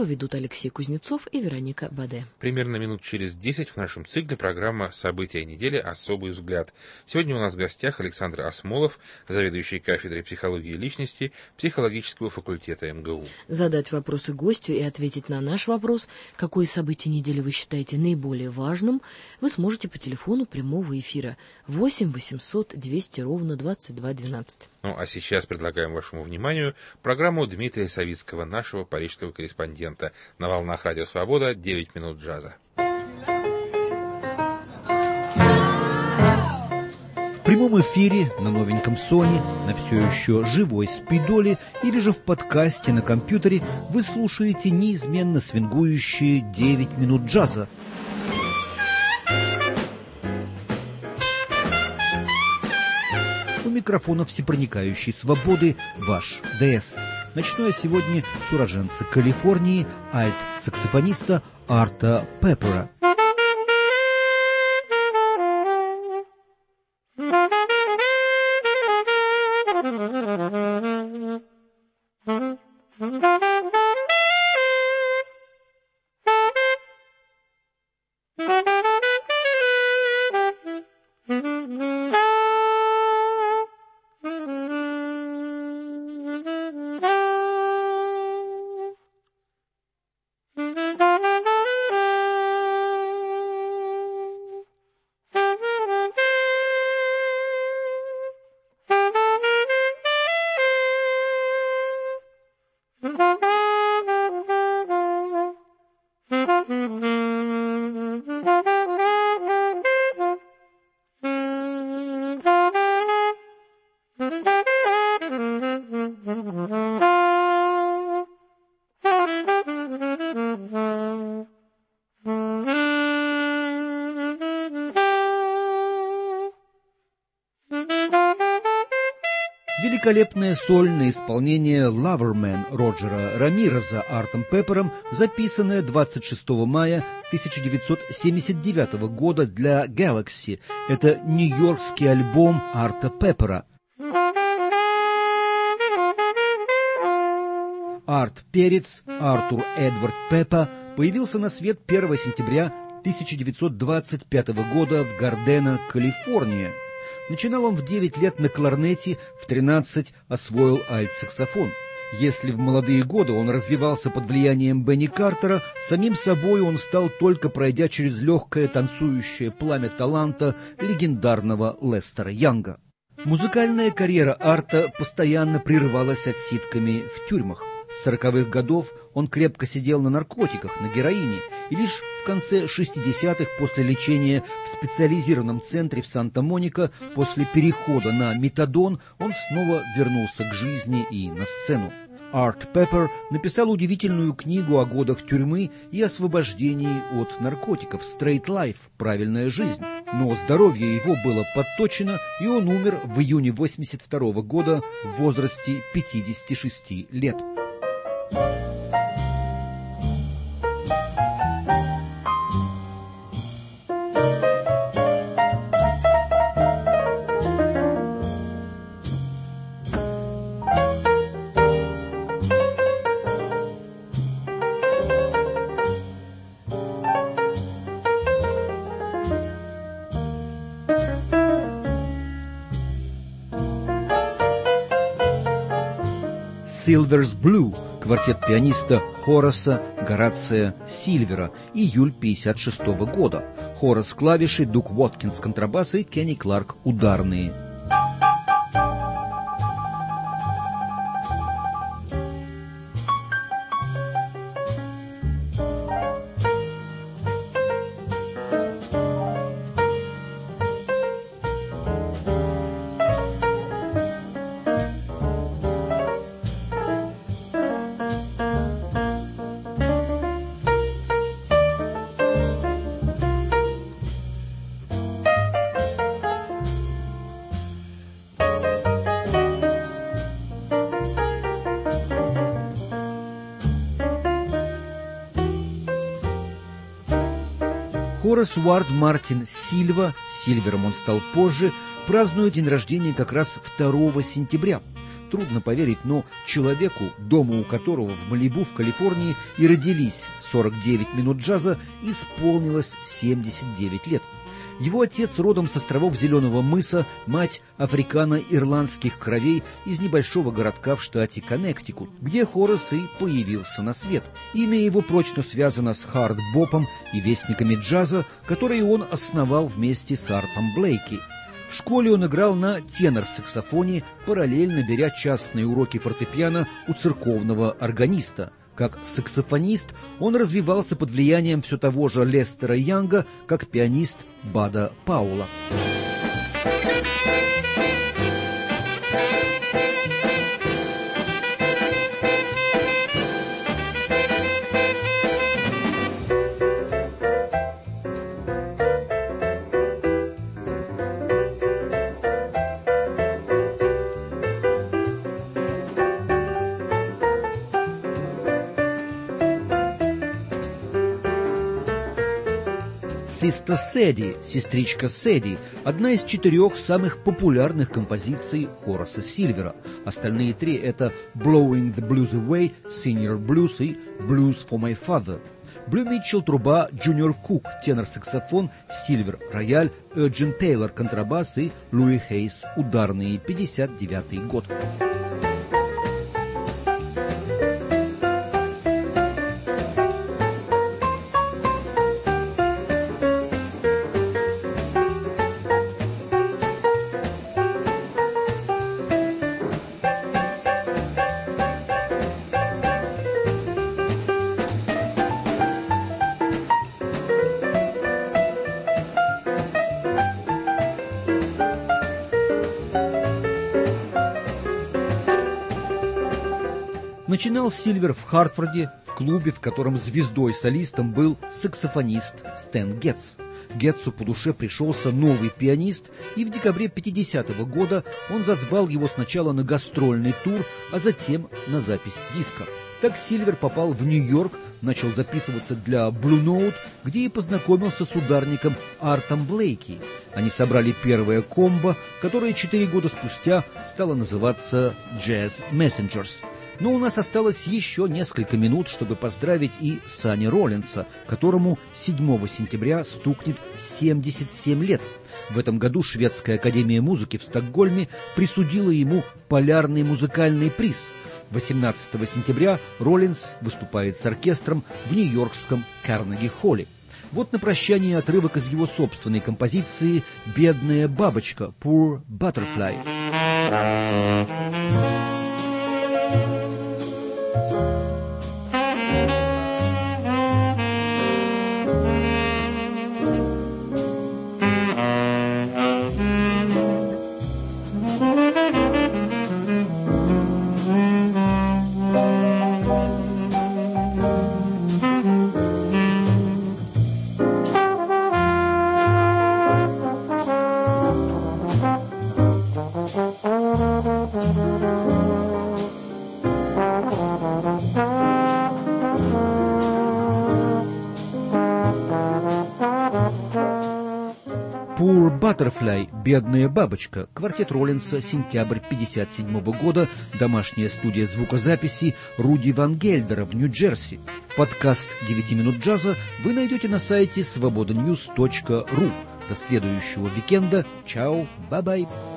Программу ведут Алексей Кузнецов и Вероника Баде. Примерно минут через 10 в нашем цикле программа «События недели. Особый взгляд». Сегодня у нас в гостях Александр Осмолов, заведующий кафедрой психологии личности психологического факультета МГУ. Задать вопросы гостю и ответить на наш вопрос, какое событие недели вы считаете наиболее важным, вы сможете по телефону прямого эфира 8 800 200 ровно 22 12. Ну а сейчас предлагаем вашему вниманию программу Дмитрия Савицкого, нашего парижского корреспондента. На волнах Радио Свобода 9 минут джаза. В прямом эфире на новеньком Sony, на все еще живой спидоле или же в подкасте на компьютере вы слушаете неизменно свингующие 9 минут джаза. У микрофона всепроникающей свободы ваш ДС. Начну я сегодня с уроженца Калифорнии, альт-саксофониста Арта Пеппера. Великолепное сольное исполнение «Loverman» Роджера Рамиреза Артом Пеппером, записанное 26 мая 1979 года для Galaxy. Это нью-йоркский альбом Арта Пеппера. Арт Перец Артур Эдвард Пеппа появился на свет 1 сентября 1925 года в Гардена, Калифорния. Начинал он в 9 лет на кларнете, в 13 освоил альт-саксофон. Если в молодые годы он развивался под влиянием Бенни Картера, самим собой он стал только пройдя через легкое танцующее пламя таланта легендарного Лестера Янга. Музыкальная карьера Арта постоянно прерывалась отсидками в тюрьмах. С 40-х годов он крепко сидел на наркотиках, на героине, и лишь в конце 60-х после лечения в специализированном центре в Санта-Моника, после перехода на метадон, он снова вернулся к жизни и на сцену. Арт Пеппер написал удивительную книгу о годах тюрьмы и освобождении от наркотиков «Straight Life» – «Правильная жизнь». Но здоровье его было подточено, и он умер в июне 1982 года в возрасте 56 лет. «Silver's Blue» — квартет пианиста Хораса Горация Сильвера, июль 1956 года. Хорас — клавиши, Дук Уоткинс — контрабасы и Кенни Кларк — ударные. Хорас Уард Мартин Сильва, Сильвером он стал позже, празднует день рождения как раз 2 сентября. трудно поверить, но человеку, дома у которого в Малибу, в Калифорнии, и родились 49 минут джаза, исполнилось 79 лет. Его отец родом с островов Зеленого мыса, мать африкано-ирландских кровей из небольшого городка в штате Коннектикут, где Хорас и появился на свет. Имя его прочно связано с хард-бопом и вестниками джаза, которые он основал вместе с Артом Блейки. В школе он играл на тенор-саксофоне, параллельно беря частные уроки фортепиано у церковного органиста. Как саксофонист он развивался под влиянием все того же Лестера Янга, как пианист Бада Паула. «Sister Sadie», «Сестричка Сэдди» — одна из 4 самых популярных композиций Хораса Сильвера. Остальные 3 — это «Blowing the Blues Away», «Senior Blues» и «Blues for My Father». Блю Митчелл — труба, Джуниор Кук — тенор-саксофон, Сильвер — рояль, Эджин Тейлор — контрабас и Луи Хейс — ударные, 59-й год. Начинал Сильвер в Хартфорде, в клубе, в котором звездой-солистом был саксофонист Стэн Гетц. Гетцу по душе пришелся новый пианист, и в декабре 50-го года он зазвал его сначала на гастрольный тур, а затем на запись диска. Так Сильвер попал в Нью-Йорк, начал записываться для Blue Note, где и познакомился с ударником Артом Блейки. Они собрали первое комбо, которое 4 года спустя стало называться Jazz Messengers. Но у нас осталось еще несколько минут, чтобы поздравить и Санни Роллинса, которому 7 сентября стукнет 77 лет. В этом году Шведская академия музыки в Стокгольме присудила ему полярный музыкальный приз. 18 сентября Роллинс выступает с оркестром в нью-йоркском Карнеги-холле. Вот на прощание отрывок из его собственной композиции «Бедная бабочка» «Poor Butterfly». «Poor Butterfly», «Бедная бабочка», квартет Роллинса, сентябрь 1957 года, домашняя студия звукозаписи Руди Ван Гельдера в Нью-Джерси. Подкаст «9 минут джаза» вы найдете на сайте svobodanews.ru. До следующего уикенда. Чао, бай-бай.